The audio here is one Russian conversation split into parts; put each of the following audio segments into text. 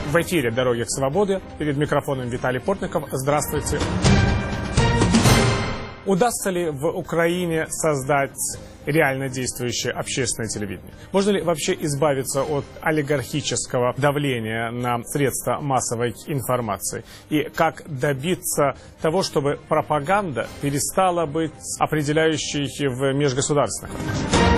В эфире «Дороги к свободе». Перед микрофоном Виталий Портников. Здравствуйте. Удастся ли в Украине создать реально действующее общественное телевидение? Можно ли вообще избавиться от олигархического давления на средства массовой информации? И как добиться того, чтобы пропаганда перестала быть определяющей в межгосударственных отношениях?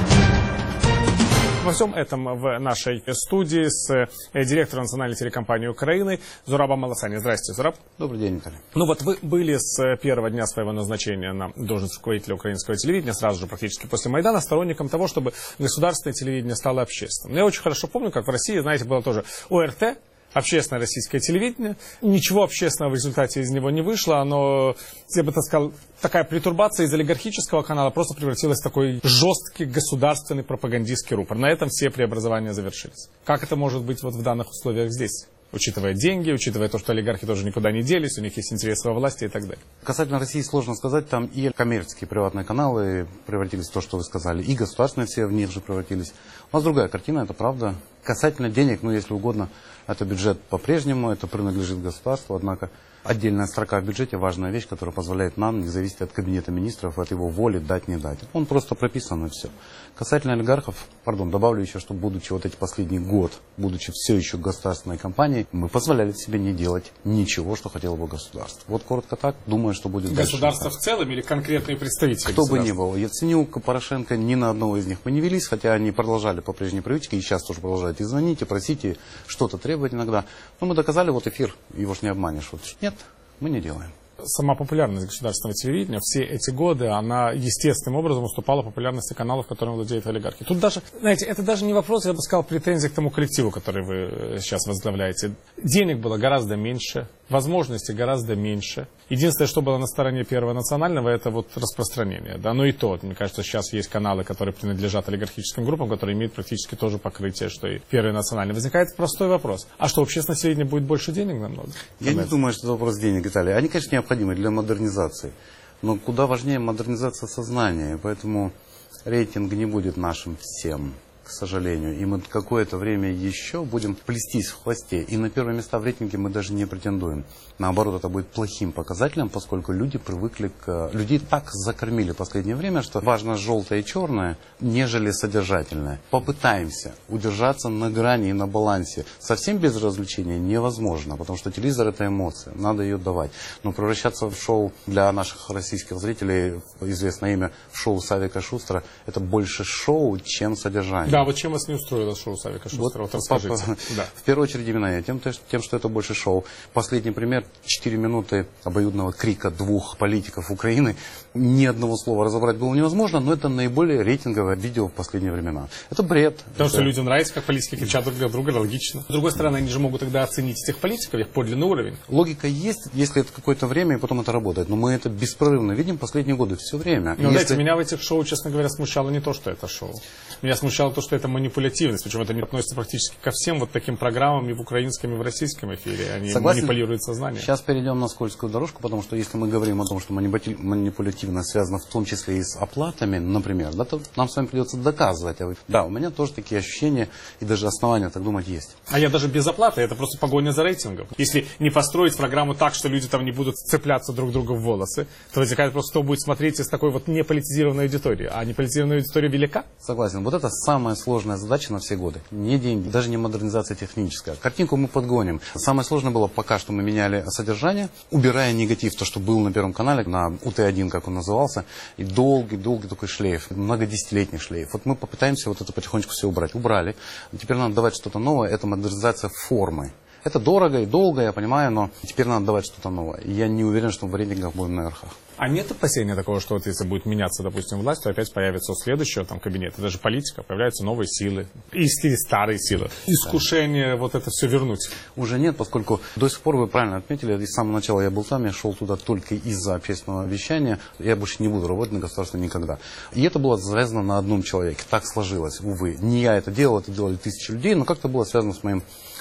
Во всем этом в нашей студии с директором национальной телекомпании Украины Зурабом Аласани. Здравствуйте, Зураб. Добрый день, Виталий. Ну вот вы были с первого дня своего назначения на должность руководителя украинского телевидения, сразу же практически после Майдана, сторонником того, чтобы государственное телевидение стало общественным. Я очень хорошо помню, как в России, знаете, было тоже ОРТ, общественное российское телевидение. Ничего общественного в результате из него не вышло. Оно, я бы так сказал, такая претурбация из олигархического канала просто превратилась в такой жесткий государственный пропагандистский рупор. На этом все преобразования завершились. Как это может быть вот в данных условиях здесь? Учитывая деньги, учитывая то, что олигархи тоже никуда не делись, у них есть интересы во власти и так далее. Касательно России сложно сказать, там и коммерческие приватные каналы превратились в то, что вы сказали, и государственные все в них же превратились. У нас другая картина, это правда. Касательно денег, ну если угодно, это бюджет по-прежнему, это принадлежит государству, однако отдельная строка в бюджете важная вещь, которая позволяет нам, не зависеть от кабинета министров, от его воли дать, не дать. Он просто прописан и все. Касательно олигархов, добавлю еще, что будучи вот эти последний год, будучи все еще государственной компанией, мы позволяли себе не делать ничего, что хотело бы государство. Вот коротко так, думаю, что будет дальше. Государство в целом или конкретные представители? Кто бы ни был, Яценюк, Порошенко, ни на одного из них мы не велись, хотя они продолжали по прежней привычке, и сейчас тоже продолжают и звонить, и просить, и что-то требовать иногда. Но мы доказали, вот эфир, его ж не обманешь. Вот нет, мы не делаем. Сама популярность государственного телевидения все эти годы, она естественным образом уступала популярности каналов, которыми владеют олигархи. Тут даже, знаете, это даже не вопрос, я бы сказал, претензий к тому коллективу, который вы сейчас возглавляете. Денег было гораздо меньше, возможностей гораздо меньше. Единственное, что было на стороне Первого национального, это вот распространение. Да? Но и то, мне кажется, сейчас есть каналы, которые принадлежат олигархическим группам, которые имеют практически то же покрытие, что и Первый национальный. Возникает простой вопрос. А что, общественное телевидение будет больше денег намного? Я не думаю, что это вопрос денег, Виталий. Они, конечно, необходимы для модернизации. Но куда важнее модернизация сознания. И поэтому рейтинг не будет нашим всем, к сожалению. И мы какое-то время еще будем плестись в хвосте. И на первые места в рейтинге мы даже не претендуем. Наоборот, это будет плохим показателем, поскольку люди привыкли к... Людей так закормили в последнее время, что важно желтое и черное, нежели содержательное. Попытаемся удержаться на грани и на балансе. Совсем без развлечения невозможно, потому что телевизор — это эмоция, надо ее давать. Но превращаться в шоу для наших российских зрителей, известное имя, в шоу Савика Шустера, это больше шоу, чем содержание. Да, вот чем вас не устроило шоу Савика Шустера? Вот расскажите. Да. В первую очередь именно я, тем, что это больше шоу. Последний пример: 4 минуты обоюдного крика двух политиков Украины. Ни одного слова разобрать было невозможно, но это наиболее рейтинговое видео в последние времена. Это бред. Потому что людям нравится, как политики кричат друг друга, логично. С другой стороны, они же могут тогда оценить этих политиков, их подлинный уровень. Логика есть, если это какое-то время, и потом это работает. Но мы это беспрерывно видим последние годы, все время. Но знаете, меня в этих шоу, честно говоря, смущало не то, что это шоу. Меня смущало то, что это манипулятивность. Причем это не относится практически ко всем вот таким программам и в украинском, и в российском эфире. Они манипулируют сознанием. Сейчас перейдем на скользкую дорожку, потому что если мы говорим о том, что манипулятивность связана в том числе и с оплатами, например, да, то нам с вами придется доказывать. Да, у меня тоже такие ощущения и даже основания так думать есть. А я даже без оплаты, это просто погоня за рейтингом. Если не построить программу так, что люди там не будут цепляться друг другу в волосы, то возникает просто, кто будет смотреть из такой вот неполитизированной аудитории. А неполитизированная аудитория велика? Согласен. Вот это самая сложная задача на все годы. Не деньги, даже не модернизация техническая. Картинку мы подгоним. Самое сложное было, пока что мы меняли содержание, убирая негатив, то, что был на Первом канале, на УТ-1, как он назывался, и долгий-долгий такой шлейф, многодесятилетний шлейф. Вот мы попытаемся вот это потихонечку все убрать. Убрали. Теперь надо давать что-то новое, это модернизация формы. Это дорого и долго, я понимаю, но теперь надо давать что-то новое. И я не уверен, что в рейтингах будем на верхах. А нет опасения такого, что вот если будет меняться, допустим, власть, то опять появится у следующего там кабинета, даже политика, появляются новые силы, или старые силы. Искушение вот это все вернуть. Уже нет, поскольку до сих пор, вы правильно отметили, с самого начала я был там, я шел туда только из-за общественного вещания, я больше не буду работать на государство никогда. И это было завязано на одном человеке, так сложилось, увы. Не я это делал, это делали тысячи людей, но как-то было связано с моим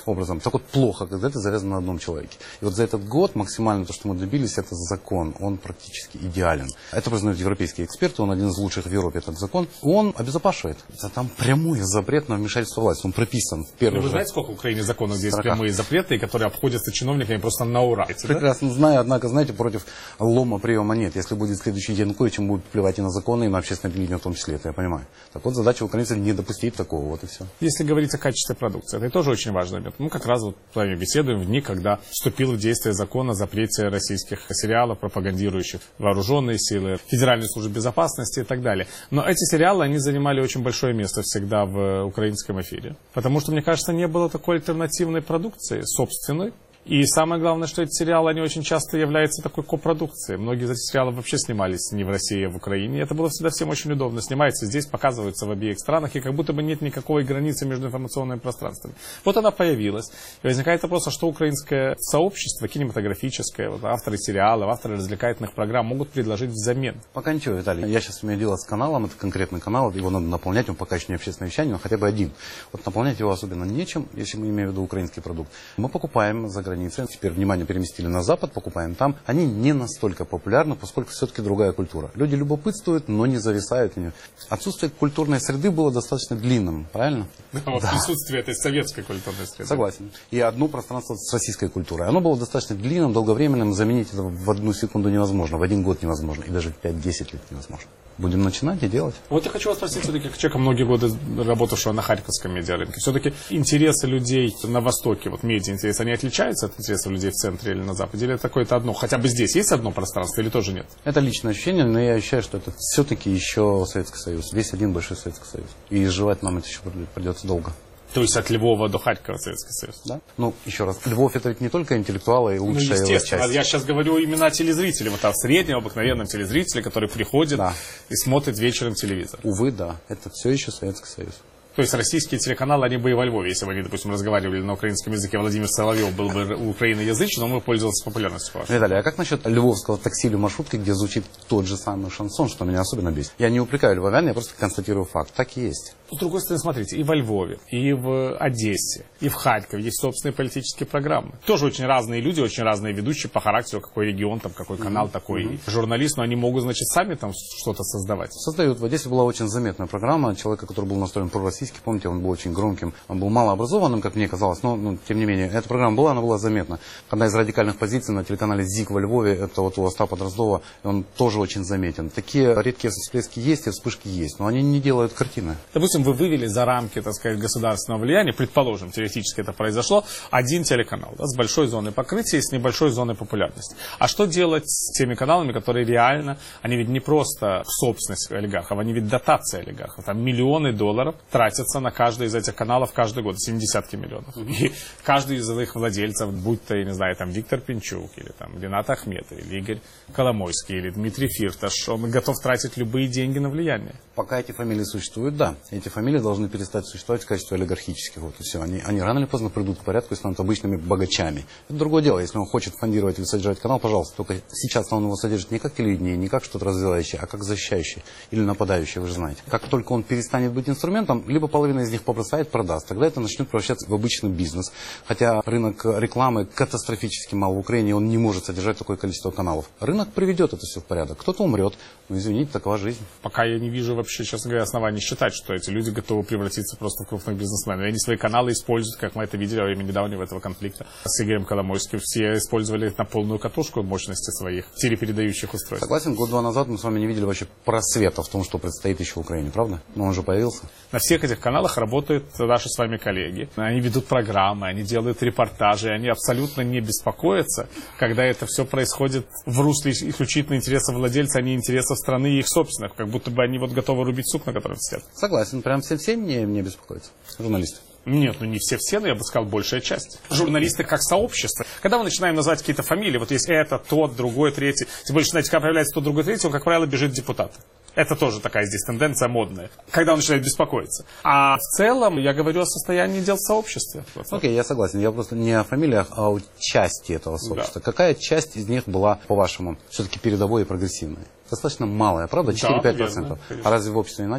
образом. Так вот плохо, когда это завязано на одном человеке. И вот за этот год максимально то, что мы добились, это закон. Он практически идеален. Это признают европейские эксперты, он один из лучших в Европе, этот закон. Он обезопашивает. Там прямой запрет на вмешательство власти. Он прописан в первый Вы знаете, сколько в Украине законов, где есть прямые запреты, которые обходятся чиновниками просто на ура? Прекрасно знаю, однако, знаете, против лома приема нет. Если будет следующий Янукович, им будет плевать и на законы, и на общественное телевидение в том числе, это я понимаю. Так вот, задача украинцев не допустить такого, вот и все. Если говорить о качестве продукции, это тоже очень важный момент. Мы как раз вот с вами беседуем в дни, когда вступил в действие закон о запрете российских сериалов, пропагандирующих вооруженные силы, Федеральной службы безопасности и так далее. Но эти сериалы, они занимали очень большое место всегда в украинском эфире. Потому что, мне кажется, не было такой альтернативной продукции, собственной. И самое главное, что эти сериалы, они очень часто являются такой копродукцией. Многие из этих сериалов вообще снимались не в России, а в Украине. И это было всегда всем очень удобно. Снимается здесь, показываются в обеих странах, и как будто бы нет никакой границы между информационными пространствами. Вот она появилась. И возникает вопрос, а что украинское сообщество, кинематографическое, вот, авторы сериалов, авторы развлекательных программ могут предложить взамен? Пока ничего, Виталий. Я сейчас имею дело с каналом, это конкретный канал, его надо наполнять, он пока еще не общественное вещание, но хотя бы один. Вот наполнять его особенно нечем, если мы имеем в виду украинский продукт. Мы покупаем за границей. Теперь внимание переместили на Запад, покупаем там. Они не настолько популярны, поскольку все-таки другая культура. Люди любопытствуют, но не зависают в нее. Отсутствие культурной среды было достаточно длинным, правильно? Вот присутствие этой советской культурной среды. Согласен. И одно пространство с российской культурой. Оно было достаточно длинным, долговременным. Заменить это в одну секунду невозможно, в один год невозможно. И даже в 5-10 лет невозможно. Будем начинать и делать. Вот я хочу вас спросить, все-таки, как человека, многие годы работавшего на Харьковском медиарынке, все-таки интересы людей на Востоке, вот медиа-интересы, они отличаются от интересов людей в центре или на Западе? Или это какое-то одно? Хотя бы здесь есть одно пространство или тоже нет? Это личное ощущение, но я ощущаю, что это все-таки еще Советский Союз. Весь один большой Советский Союз. И изживать нам это еще придется долго. То есть от Львова до Харькова Советский Союз? Да. Ну, еще раз, Львов это ведь не только интеллектуалы и лучшая его часть. Я сейчас говорю именно о телезрителе, вот о среднем, обыкновенном телезрителе, который приходит и смотрит вечером телевизор. Увы, да, это все еще Советский Союз. То есть российские телеканалы, они бы и во Львове, если бы они, допустим, разговаривали на украинском языке, Владимир Соловьев был бы украиноязычным, он бы пользовался популярностью. Виталий, а как насчет львовского такси или маршрутки, где звучит тот же самый шансон, что меня особенно бесит? Я не упрекаю львовян, я просто констатирую факт. Так и есть. С другой стороны, смотрите, и во Львове, и в Одессе, и в Харькове есть собственные политические программы. Тоже очень разные люди, очень разные ведущие по характеру, какой регион, там, какой канал, такой журналист, но они могут, значит, сами там что-то создавать. Создают. В Одессе была очень заметная программа человека, который был настроен пророссийский, помните, он был очень громким, он был малообразованным, как мне казалось, но тем не менее, эта программа была, она была заметна. Одна из радикальных позиций на телеканале ЗИК во Львове, это вот у Остапа Дроздова, он тоже очень заметен. Такие редкие всплески есть и вспышки есть, но они не делают картины. Допустим, вы вывели за рамки, так сказать, государственного влияния, предположим, теоретически это произошло, один телеканал, да, с большой зоной покрытия и с небольшой зоной популярности. А что делать с теми каналами, которые реально, они ведь не просто собственность олигархов, они ведь дотация олигархов. Там миллионы долларов тратятся на каждый из этих каналов каждый год, 70 миллионов. И каждый из их владельцев, будь то, я не знаю, там Виктор Пинчук, или там Ренат Ахметов, или Игорь Коломойский, или Дмитрий Фирташ, он готов тратить любые деньги на влияние. Пока эти фамилии существуют, да. Эти фамилии должны перестать существовать в качестве олигархических. Вот и все. Они рано или поздно придут к порядку и станут обычными богачами. Это другое дело. Если он хочет фондировать или содержать канал, пожалуйста. Только сейчас он его содержит не как телевидение, не как что-то развивающее, а как защищающее или нападающее, вы же знаете. Как только он перестанет быть инструментом, либо половина из них побросает, продаст. Тогда это начнет превращаться в обычный бизнес. Хотя рынок рекламы катастрофически мал в Украине, он не может содержать такое количество каналов. Рынок приведет это все в порядок. Кто-то умрет. Но извините, такова жизнь. Пока я не вижу вообще, честно говоря, оснований считать, что эти люди готовы превратиться просто в крупных бизнесменов. Они свои каналы используют, как мы это видели во время недавнего этого конфликта с Игорем Коломойским. Все использовали на полную катушку мощности своих телепередающих устройств. Согласен, год-два назад мы с вами не видели вообще просвета в том, что предстоит еще в Украине, правда? Но он же появился. На всех этих каналах работают наши с вами коллеги. Они ведут программы, они делают репортажи, они абсолютно не беспокоятся, когда это все происходит в русле исключительно интересов владельца, а не интересов страны и их собственных. Как будто бы они вот готовы рубить сук, на котором сидят. Согласен, прям все не беспокоятся. Журналисты. Нет, ну не все, но я бы сказал, большая часть. Журналисты как сообщество. Когда мы начинаем называть какие-то фамилии, вот есть это, тот, другой, третий. Тем более, знаете, когда появляется тот, другой, третий, он, как правило, бежит депутат. Это тоже такая здесь тенденция модная, когда он начинает беспокоиться. А в целом я говорю о состоянии дел в сообществе. Окей, я согласен. Я просто не о фамилиях, а о части этого сообщества. Да. Какая часть из них была, по-вашему, все-таки передовой и прогрессивной? Достаточно малая, правда? 4-5%. Да, а разве в обществе иначе?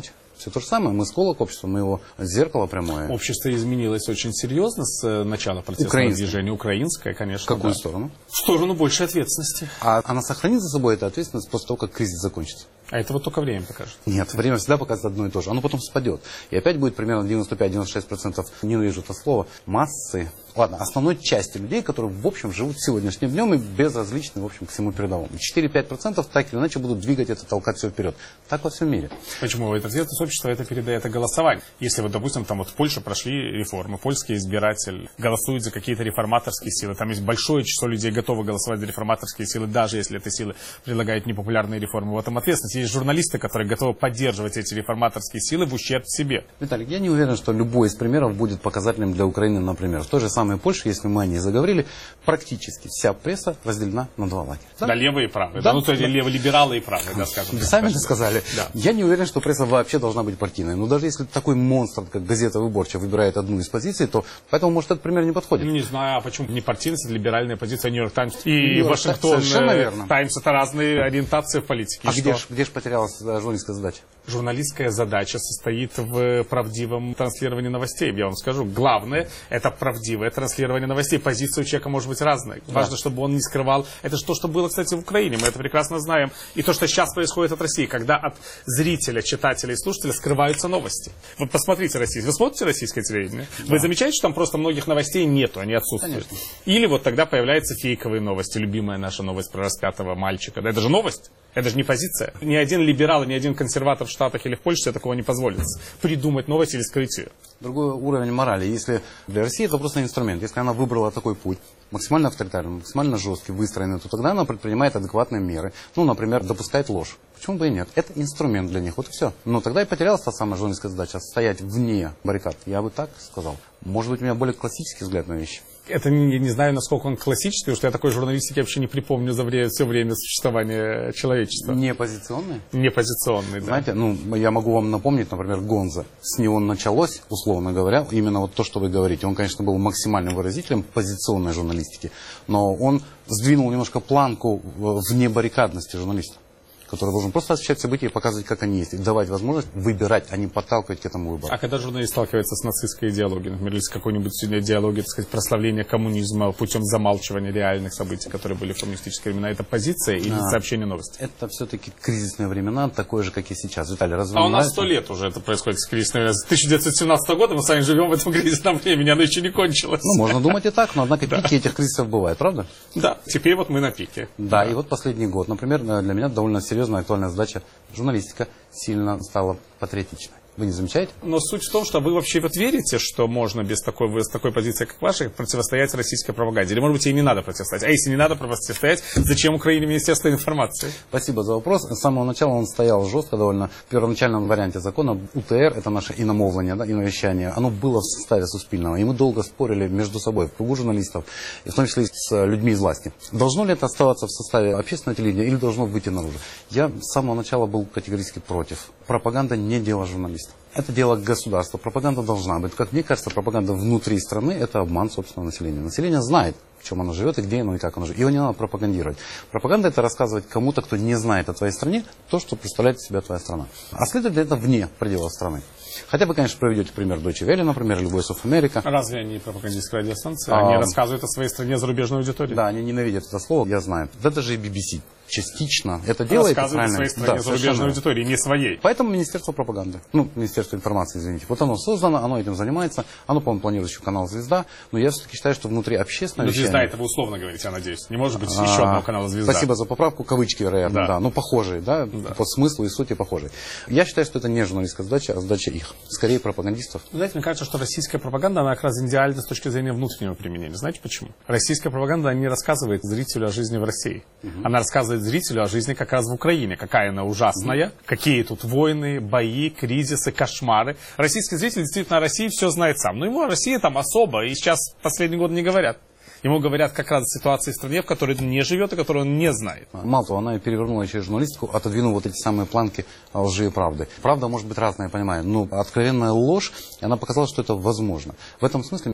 Все то же самое. Мы сколок общества, мы его зеркало прямое. Общество изменилось очень серьезно с начала протестного движения. Украинское, конечно. В какую сторону? В сторону большей ответственности. А она сохранит за собой эту ответственность после того, как кризис закончится? А это вот только время покажет. Нет, время всегда показывает одно и то же. Оно потом спадет. И опять будет примерно 95-96%, ненавижу это слово, массы. Ладно, основной части людей, которые, в общем, живут сегодняшним днем и безразличны, в общем, к всему передовому. 4-5% так или иначе будут двигать это, толкать все вперед. Так во всем мире. Почему? Это общество это передает голосование. Если вот, допустим, там вот в Польше прошли реформы, польский избиратель голосует за какие-то реформаторские силы, там есть большое число людей, готовы голосовать за реформаторские силы, даже если эти силы предлагают непопулярные реформы. В этом ответственность. Есть журналисты, которые готовы поддерживать эти реформаторские силы в ущерб себе. Виталий, я не уверен, что любой из примеров будет показательным для Украины, например. В той же самой Польше, если мы о ней заговорили, практически вся пресса разделена на два лагеря. Да, да, левые и правые. Да, да, ну, то есть либералы и правые, да, скажем. Вы сами это сказали. Да. Я не уверен, что пресса вообще должна быть партийной. Но даже если такой монстр, как газета «Выборча», выбирает одну из позиций, то поэтому, может, этот пример не подходит. Ну, не знаю, а почему не партийность, это либеральная позиция, Нью-Йорк Таймс и Вашингтон Таймс, это разные ориентации в политике. А где же потерялась журналистская задача? Журналистская задача состоит в правдивом транслировании новостей. Я вам скажу, главное – это правдивое транслирование новостей. Позиция у человека может быть разная. Да. Важно, чтобы он не скрывал. Это же то, что было, кстати, в Украине. Мы это прекрасно знаем. И то, что сейчас происходит от России, когда от зрителя, читателя и слушателя скрываются новости. Вот посмотрите российское. Вы смотрите российское телевидение? Да. Вы замечаете, что там просто многих новостей нету, они отсутствуют? Конечно. Или вот тогда появляются фейковые новости. Любимая наша новость про распятого мальчика. Да, это же новость. Это же не позиция. Ни один либерал, ни один консерватор в Штатах или в Польше себе такого не позволит. Придумать новость или скрыть ее. Другой уровень морали. Если для России это просто инструмент. Если она выбрала такой путь, максимально авторитарный, максимально жесткий, выстроенный, то тогда она предпринимает адекватные меры. Ну, например, допускает ложь. Почему бы и нет? Это инструмент для них. Вот и все. Но тогда и потерялась та самая журналистская задача. Стоять вне баррикад. Я бы так сказал. Может быть, у меня более классический взгляд на вещи. Это я не знаю, насколько он классический, потому что я такой журналистики вообще не припомню за все время существования человечества. Не оппозиционный? Не оппозиционный, да. Знаете, ну, я могу вам напомнить, например, Гонза. С него началось, условно говоря, именно вот то, что вы говорите. Он, конечно, был максимальным выразителем позиционной журналистики, но он сдвинул немножко планку вне баррикадности журналиста, который должен просто освещать события и показывать, как они есть, и давать возможность выбирать, а не подталкивать к этому выбору. А когда журналист сталкивается с нацистской идеологией, например, или с какой-нибудь идеологией, так сказать, прославления коммунизма путем замалчивания реальных событий, которые были в коммунистические времена, это позиция или сообщение новости? Это все-таки кризисные времена, такое же, как и сейчас. Виталий, разве у нас 100 лет уже это происходит с кризисными временами. С 1917 года мы с вами живем в этом кризисном времени, оно еще не кончилось. Ну, можно думать и так, но однако пики этих кризисов бывают, правда? Да, теперь вот мы на пике. Да, и вот последний год, например, для меня довольно серьезная актуальная задача. Журналистика сильно стала патриотичной. Вы не замечаете? Но суть в том, что вы вообще вот верите, что можно без с такой позиции, как ваша, противостоять российской пропаганде? Или, может быть, ей не надо противостоять? А если не надо противостоять, зачем Украине Министерство информации? Спасибо за вопрос. С самого начала он стоял жестко довольно. В первоначальном варианте закона УТР, это наше иномовление, да, иновещание, оно было в составе Суспильного. И мы долго спорили между собой, в кругу журналистов, и в том числе с людьми из власти. Должно ли это оставаться в составе общественного телевидения или должно выйти наружу? Я с самого начала был категорически против. Пропаганда не дело журналиста. Это дело государства. Пропаганда должна быть. Как мне кажется, пропаганда внутри страны – это обман собственного населения. Население знает, в чем оно живет, и где оно, и как оно живет. Его не надо пропагандировать. Пропаганда – это рассказывать кому-то, кто не знает о твоей стране, то, что представляет из себя твоя страна. А следует ли это вне пределов страны? Хотя вы, конечно, проведете пример Deutsche Welle, например, или Voice of America. Разве они пропагандистская радиостанция? Они рассказывают о своей стране зарубежной аудитории. Да, они ненавидят это слово, я знаю. Да даже и BBC частично это делает. Рассказывает о своей стране зарубежной аудитории, не своей. Поэтому Министерство пропаганды, ну, Министерство информации, извините, вот оно создано, оно этим занимается, оно, по-моему, планирует еще канал «Звезда», но я все-таки считаю, что внутри общественного вещания... «Звезда» это вы условно говорите, я надеюсь. Не может быть еще одного канала «Звезда». Спасибо за поправку, кавычки, вероятно, да. Ну, похожие, да, по смыслу и сути похожие. Я считаю, что это не журналистская задача, а задача их, скорее пропагандистов. Знаете, мне кажется, что российская пропаганда, она как раз идеальна с точки зрения внутреннего применения. Знаете почему? Российская пропаганда, она не рассказывает зрителю о жизни в России. Она рассказывает зрителю о жизни как раз в Украине. Какая она ужасная, какие тут войны, бои, кризисы, кошмары. Российский зритель действительно о России все знает сам. Но ему о России там особо, и сейчас последние годы не говорят. Ему говорят как раз о ситуации в стране, в которой он не живет и которую он не знает. Мало того, она перевернула через журналистику, отодвинула вот эти самые планки лжи и правды. Правда может быть разная, я понимаю, но откровенная ложь, и она показала, что это возможно. В этом смысле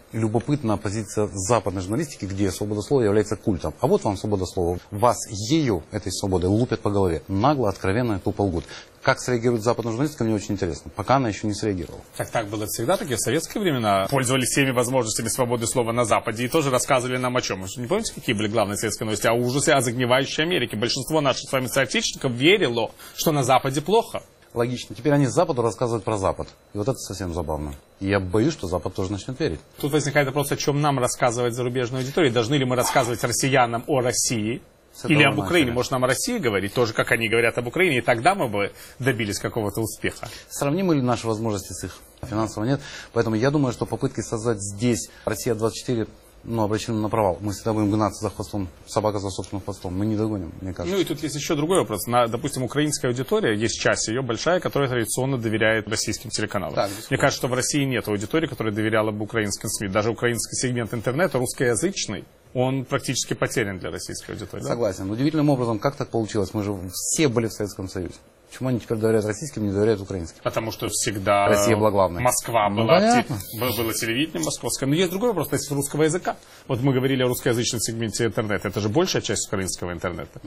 любопытна позиция западной журналистики, где свобода слова является культом. А вот вам свобода слова. Вас ею, этой свободой, лупят по голове. Нагло, откровенно, тупо лгут. Как среагирует западная журналистика, мне очень интересно. Пока она еще не среагировала. Так было всегда, так и в советские времена пользовались всеми возможностями свободы слова на Западе и тоже рассказывали нам о чем. Вы не помните, какие были главные советские новости? О ужасе, о загнивающей Америке. Большинство наших с вами соотечественников верило, что на Западе плохо. Логично. Теперь они с Западу рассказывают про Запад. И вот это совсем забавно. И я боюсь, что Запад тоже начнет верить. Тут возникает вопрос, о чем нам рассказывать зарубежной аудитории. Должны ли мы рассказывать россиянам о России? Или об Украине? Может, нам о России говорить, тоже как они говорят об Украине, и тогда мы бы добились какого-то успеха. Сравнимы ли наши возможности с их? Финансово нет. Поэтому я думаю, что попытки создать здесь Россия-24, обречены на провал. Мы всегда будем гнаться за хвостом, собака за собственным хвостом. Мы не догоним, мне кажется. Ну и тут есть еще другой вопрос. Допустим, украинская аудитория, есть часть ее большая, которая традиционно доверяет российским телеканалам. Так, мне кажется, что в России нет аудитории, которая доверяла бы украинским СМИ. Даже украинский сегмент интернета, русскоязычный, он практически потерян для российской аудитории. Согласен. Да? Удивительным образом, как так получилось? Мы же все были в Советском Союзе. Почему они теперь доверяют российским, не доверяют украинским? Потому что всегда Россия была главной. Москва была, было телевидение московское. Но есть другой вопрос, кстати, русского языка. Вот мы говорили о русскоязычном сегменте интернета. Это же большая часть украинского интернета.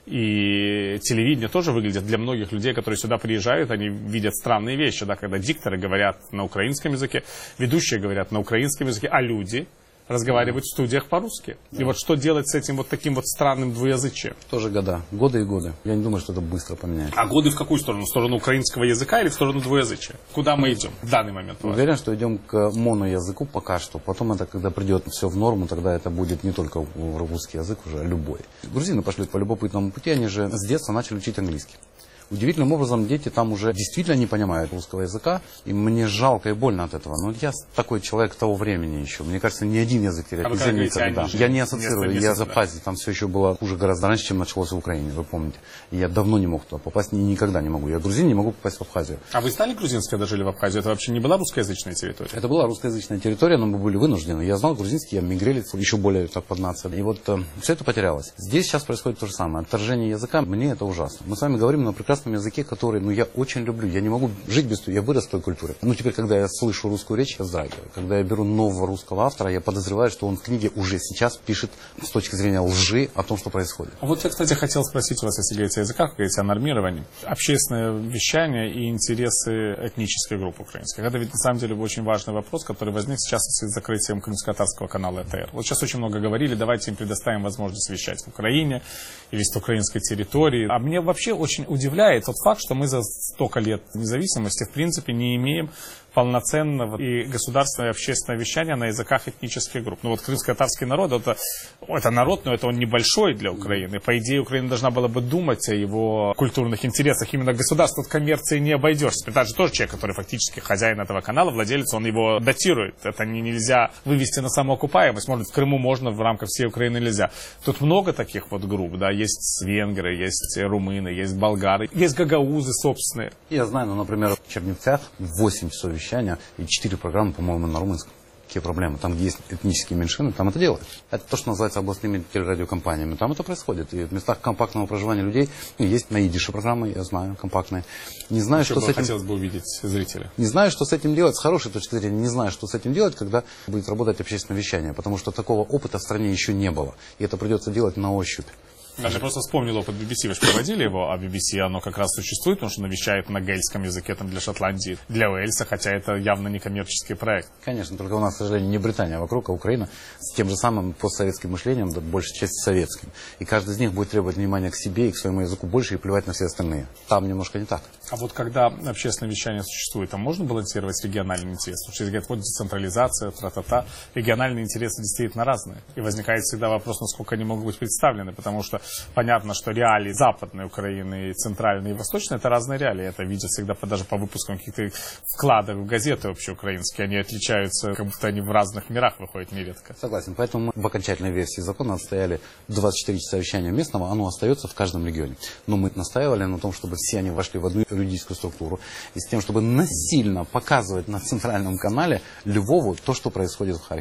И телевидение тоже выглядит для многих людей, которые сюда приезжают, они видят странные вещи, да, когда дикторы говорят на украинском языке, ведущие говорят на украинском языке, а люди разговаривать в студиях по-русски. Да. И вот что делать с этим вот таким вот странным двуязычием? Тоже годы и годы. Я не думаю, что это быстро поменяется. А годы в какую сторону? В сторону украинского языка или в сторону двуязычия? Куда мы идем в данный момент? Уверен, что идем к моноязыку пока что. Потом это, когда придет все в норму, тогда это будет не только русский язык уже, а любой. Грузины пошли по любопытному пути, они же с детства начали учить английский. Удивительным образом дети там уже действительно не понимают русского языка, и мне жалко и больно от этого. Но я такой человек того времени еще. Мне кажется, ни один язык терять нельзя никогда. Я не ассоциирую, я в Абхазии, там все еще было хуже гораздо раньше, чем началось в Украине, вы помните. И я давно не мог туда попасть, никогда не могу. Я грузин, не могу попасть в Абхазию. А вы знали грузинский, когда жили в Абхазии? Это вообще не была русскоязычная территория? Это была русскоязычная территория, но мы были вынуждены. Я знал грузинский, я мигрелец, еще более так под нацией. И вот все это потерялось. Здесь сейчас происходит то же самое. Отторжение языка, мне это ужасно. Мы с вами говорим на прекрасном языке, который я очень люблю. Я не могу жить без той. Я вырос в той культуре. Теперь, когда я слышу русскую речь, я вздрагиваю. Когда я беру нового русского автора, я подозреваю, что он в книге уже сейчас пишет с точки зрения лжи о том, что происходит. Вот я, кстати, хотел спросить у вас, если говорить о языках, говорите о нормировании. Общественное вещание и интересы этнической группы украинской. Это ведь на самом деле очень важный вопрос, который возник сейчас в связи с закрытием крымско-татарского канала ЭТР. Вот сейчас очень много говорили, давайте им предоставим возможность вещать в Украине или с украинской территории. А мне вообще очень удивляет тот факт, что мы за столько лет независимости, в принципе, не имеем полноценного и государственного и общественного вещания на языках этнических групп. Вот крымско-татарский народ, это народ, но это он небольшой для Украины. По идее, Украина должна была бы думать о его культурных интересах. Именно государство от коммерции не обойдешься. Это же тоже человек, который фактически хозяин этого канала, владелец, он его датирует. Это нельзя вывести на самоокупаемость. Может, в Крыму можно, в рамках всей Украины нельзя. Тут много таких вот групп, да, есть венгры, есть румыны, есть болгары, есть гагаузы собственные. Я знаю, например, в Чернівцях 8 часов вещания и 4 программы, по-моему, на румынском. Какие проблемы? Там, где есть этнические меньшины, там это делают. Это то, что называется областными телерадиокомпаниями. Там это происходит. И в местах компактного проживания людей есть на идише программы, я знаю, компактные. Не знаю, что с этим... хотелось бы увидеть зрителя. Не знаю, что с этим делать. С хорошей точки зрения, не знаю, что с этим делать, когда будет работать общественное вещание. Потому что такого опыта в стране еще не было. И это придется делать на ощупь. Даже просто вспомнил опыт BBC, вы же проводили его, а BBC оно как раз существует, потому что навещает на гельском языке там для Шотландии, для Уэльса, хотя это явно не коммерческий проект. Конечно, только у нас, к сожалению, не Британия вокруг, а Украина с тем же самым постсоветским мышлением, да, большей части советским. И каждый из них будет требовать внимания к себе и к своему языку больше и плевать на все остальные. Там немножко не так. А вот когда общественное вещание существует, там можно балансировать региональный интерес? Потому что, если говорят, вот децентрализация, тра-та-та, региональные интересы действительно разные. И возникает всегда вопрос, насколько они могут быть представлены, потому что понятно, что реалии Западной Украины, Центральной и Восточной — это разные реалии. Это видят всегда даже по выпускам каких-то вкладок в газеты общеукраинские. Они отличаются, как будто они в разных мирах выходят нередко. Согласен. Поэтому мы в окончательной версии закона отстояли 24 часа вещания местного. Оно остается в каждом регионе. Но мы настаивали на том, чтобы все они вошли в одну юридическую структуру. И с тем, чтобы насильно показывать на центральном канале Львову то, что происходит в Харькове.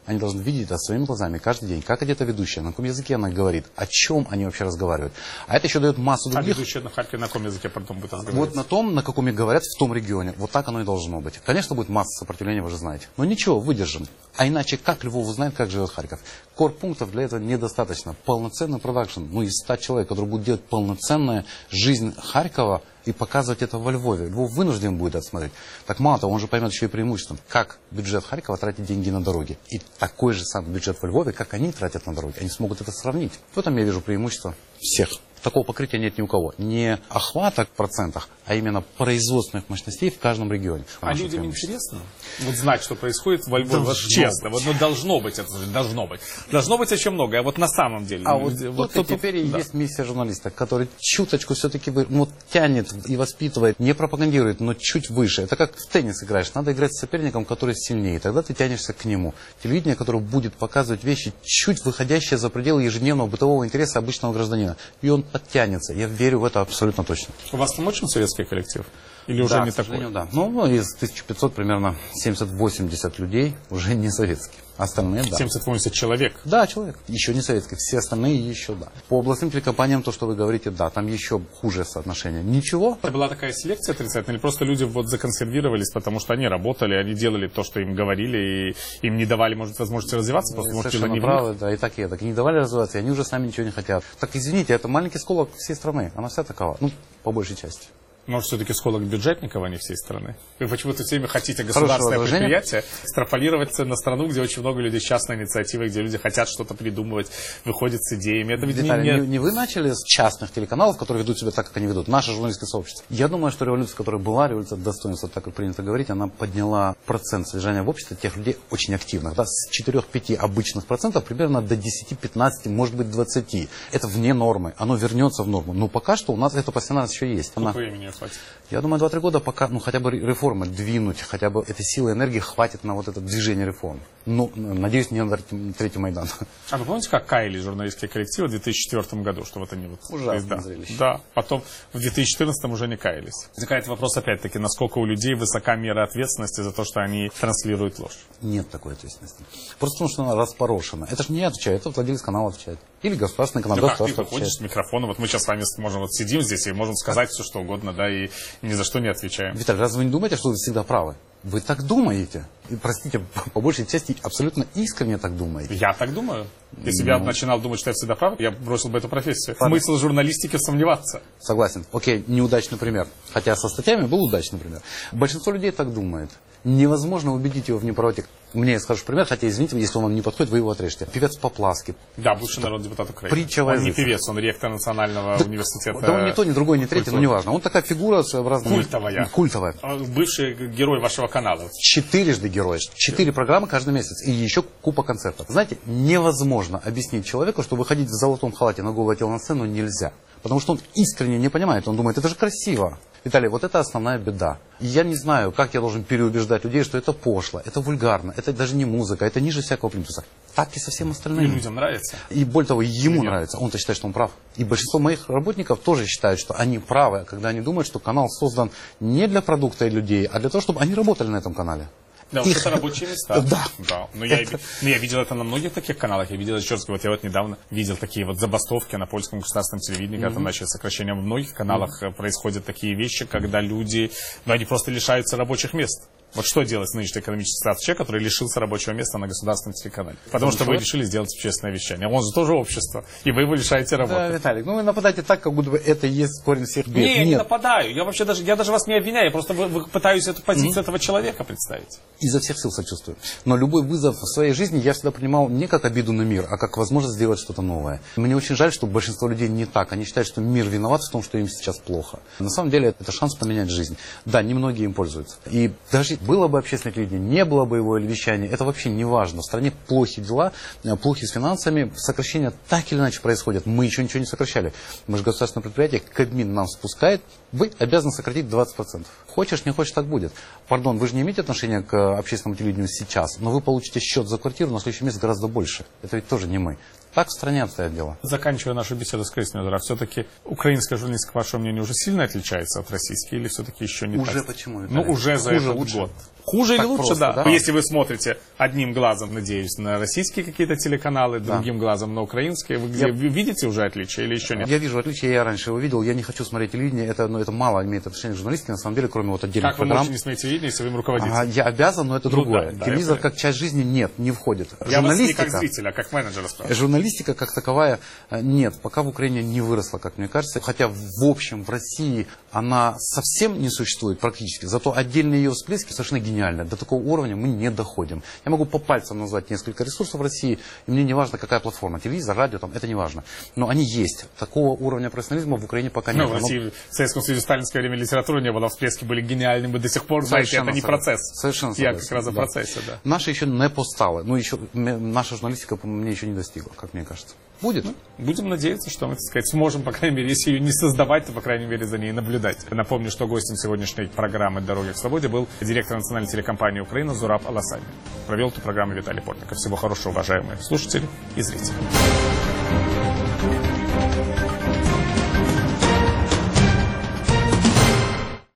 Они должны видеть это своими глазами каждый день, как одета ведущая, на каком языке она говорит, о чем они вообще разговаривают. А это еще дает массу других... А ведущая на Харькове на каком языке потом будет разговаривать? Вот на том, на каком и говорят в том регионе. Вот так оно и должно быть. Конечно, будет масса сопротивления, вы же знаете. Но ничего, выдержим. А иначе как Львов узнает, как живет Харьков? Корпунктов для этого недостаточно. Полноценный продакшн, из 100 человек, который будет делать полноценную жизнь Харькова и показывать это во Львове. Львов вынужден будет это смотреть. Так мало того, он же поймет еще и преимуществом, как бюджет Харькова тратит деньги на дороги. И такой же самый бюджет во Львове, как они тратят на дороги. Они смогут это сравнить. В этом я вижу преимущество всех. Такого покрытия нет ни у кого. Не охвата в процентах, а именно производственных мощностей в каждом регионе. А людям интересно вот знать, что происходит во Львове, вот честно. Вот, ну, должно быть это, должно быть. Должно быть очень много, а вот на самом деле. А вот теперь и есть миссия журналиста, который чуточку все-таки тянет и воспитывает, не пропагандирует, но чуть выше. Это как в теннис играешь. Надо играть с соперником, который сильнее. Тогда ты тянешься к нему. Телевидение, которое будет показывать вещи, чуть выходящие за пределы ежедневного бытового интереса обычного гражданина. И он подтянется. Я верю в это абсолютно точно. У вас там очень советский коллектив? Или уже да, не к сожалению, такой? Да. Ну, из 1500 примерно 70-80 людей уже не советские. Остальные, да. 70-80 человек? Да, человек. Еще не советские. Все остальные еще да. По областным телекомпаниям, то, что вы говорите, да, там еще хуже соотношение. Ничего. Это была такая селекция отрицательная? Или просто люди вот законсервировались, потому что они работали, они делали то, что им говорили, и им не давали, может, возможности развиваться? Просто, может, совершенно правы, да, и так, и так. И не давали развиваться, и они уже сами ничего не хотят. Так, извините, это маленький сколок всей страны. Она вся такова. Ну, по большей части. Может, все-таки сколок бюджетников, а не всей страны? Вы почему-то все время хотите государственное предприятие экстраполировать на страну, где очень много людей с частной инициативой, где люди хотят что-то придумывать, выходят с идеями. Это ведь не вы начали с частных телеканалов, которые ведут себя так, как они ведут, наше журналистское сообщество. Я думаю, что революция, которая была, революция достоинства, так как принято говорить, она подняла процент содержания в обществе тех людей очень активных. Да, с 4-5 обычных процентов примерно до 10-15, может быть 20. Это вне нормы, оно вернется в норму. Но пока что у нас эта постоянность еще есть. Сколько времени хватит? Я думаю, 2-3 года, пока хотя бы реформы двинуть, хотя бы этой силы энергии хватит на вот это движение реформ. Ну, надеюсь, не на третий Майдан. А вы помните, как каялись журналистские коллективы в 2004 году? Что вот они вот... Ужасное зрелище. Да, потом в 2014 уже не каялись. Возникает вопрос опять-таки, насколько у людей высока мера ответственности за то, что они транслируют ложь? Нет такой ответственности. Просто потому, что она распорошена. Это же не я отвечаю, это владелец канала отвечает. Или государственный канал. Ну как, ты выходишь с микрофона, вот мы сейчас с вами можем вот сидим здесь и можем сказать все, что угодно, да, и ни за что не отвечаем. Виталий, разве вы не думаете, что вы всегда правы? Вы так думаете. И, простите, по большей части абсолютно искренне так думаете. Я так думаю. Если бы я начинал думать, что я всегда прав, я бросил бы эту профессию. Смысл журналистики сомневаться. Согласен. Окей, неудачный пример. Хотя со статьями был удачный пример. Большинство людей так думает. Невозможно убедить его в неправоте. Мне скажешь пример, хотя, извините, если он вам не подходит, вы его отрежете. Певец Поплавский. Да, бывший народный депутат Украины. Притча он не певец, он ректор Национального университета. Да он не то, ни другой, ни третий, но неважно. Он такая фигура своеобразная. Культовая. Культовая. Бывший герой вашего канала. 4-жды герой. 4 программы каждый месяц. И еще купа концертов. Знаете, невозможно объяснить человеку, что выходить в золотом халате на голое тело на сцену нельзя. Потому что он искренне не понимает. Он думает, это же красиво. Виталий, вот это основная беда. И я не знаю, как я должен переубеждать людей, что это пошло, это вульгарно, это даже не музыка, это ниже всякого плинтуса. Так и со всем остальным. И людям нравится. И более того, ему нравится. Он-то считает, что он прав. И большинство моих работников тоже считают, что они правы, когда они думают, что канал создан не для продукта и людей, а для того, чтобы они работали на этом канале. Да, уж это рабочие места. Да. Да. Но я видел это на многих таких каналах. Я видел, еще раз говорю, я вот недавно видел такие вот забастовки на польском государственном телевидении, когда там начали сокращение. В многих каналах происходят такие вещи, когда люди, они просто лишаются рабочих мест. Вот что делать с нынешней экономической ситуацией человека, который лишился рабочего места на государственном телеканале? Потому что вы решили сделать общественное вещание. Он же тоже общество, и вы его лишаете работы. Да, Виталий, вы нападаете так, как будто бы это и есть корень всех бед. Нет, я не нападаю. Я вообще даже вас не обвиняю. Я просто пытаюсь эту позицию этого человека представить. Изо всех сил сочувствую. Но любой вызов в своей жизни я всегда принимал не как обиду на мир, а как возможность сделать что-то новое. Мне очень жаль, что большинство людей не так. Они считают, что мир виноват в том, что им сейчас плохо. На самом деле это шанс поменять жизнь. Да, немногие им пользуются. И даже было бы общественное телевидение, не было бы его или вещания, это вообще не важно. В стране плохи дела, плохи с финансами, сокращения так или иначе происходят. Мы еще ничего не сокращали. Мы же государственное предприятие, Кабмин нам спускает, вы обязаны сократить 20%. Хочешь, не хочешь, так будет. Пардон, вы же не имеете отношения к общественному телевидению сейчас, но вы получите счет за квартиру на следующий месяц гораздо больше. Это ведь тоже не мы. Так в стране обстоят дела. Заканчивая нашу беседу с Крейснером, все-таки украинская журналистика, по вашему мнению, уже сильно отличается от российской или все-таки еще не Уже так? почему? Ну, уже за Хуже, этот лучше? год. Хуже Так или лучше, просто, да. да. Если вы смотрите одним глазом, надеюсь, на российские какие-то телеканалы, другим глазом на украинские, вы видите уже отличия или еще нет? Я вижу отличия, я раньше его видел, я не хочу смотреть телевидение, это мало имеет отношения к журналистике, на самом деле, кроме вот отдельных Как вы программ. можете не смотреть телевидение, если вы им руководите? Я обязан, но это другое. да, Телевизор это- как часть жизни нет, не входит. Я вас не как зрителя, а как менеджера спрашиваю. Журналистика как таковая нет, пока в Украине не выросла, как мне кажется. Хотя в общем в России она совсем не существует практически, зато отдельные ее всплески совершенно гениальны. До такого уровня мы не доходим. Я могу по пальцам назвать несколько ресурсов в России, и мне не важно, какая платформа, телевизор, радио, там, это не важно. Но они есть. Такого уровня профессионализма в Украине пока нет. Ну, в России, в Советском Союзе, в сталинское время литературы не было, всплески были гениальными до сих пор, знаете, это не процесс. Совершенно Я согласен, как раз о да. процессе, да. Наши еще не постали. Ну, еще наша журналистика, по мне, еще не достигла, как мне кажется. Будет. Будем надеяться, что мы, так сказать, сможем, по крайней мере, если ее не создавать, то, по крайней мере, за ней наблюдать. Напомню, что гостем сегодняшней программы «Дороги к свободе» был директор национальной телекомпании «Украина» Зураб Аласани. Провел эту программу Виталий Портников. Всего хорошего, уважаемые слушатели и зрители.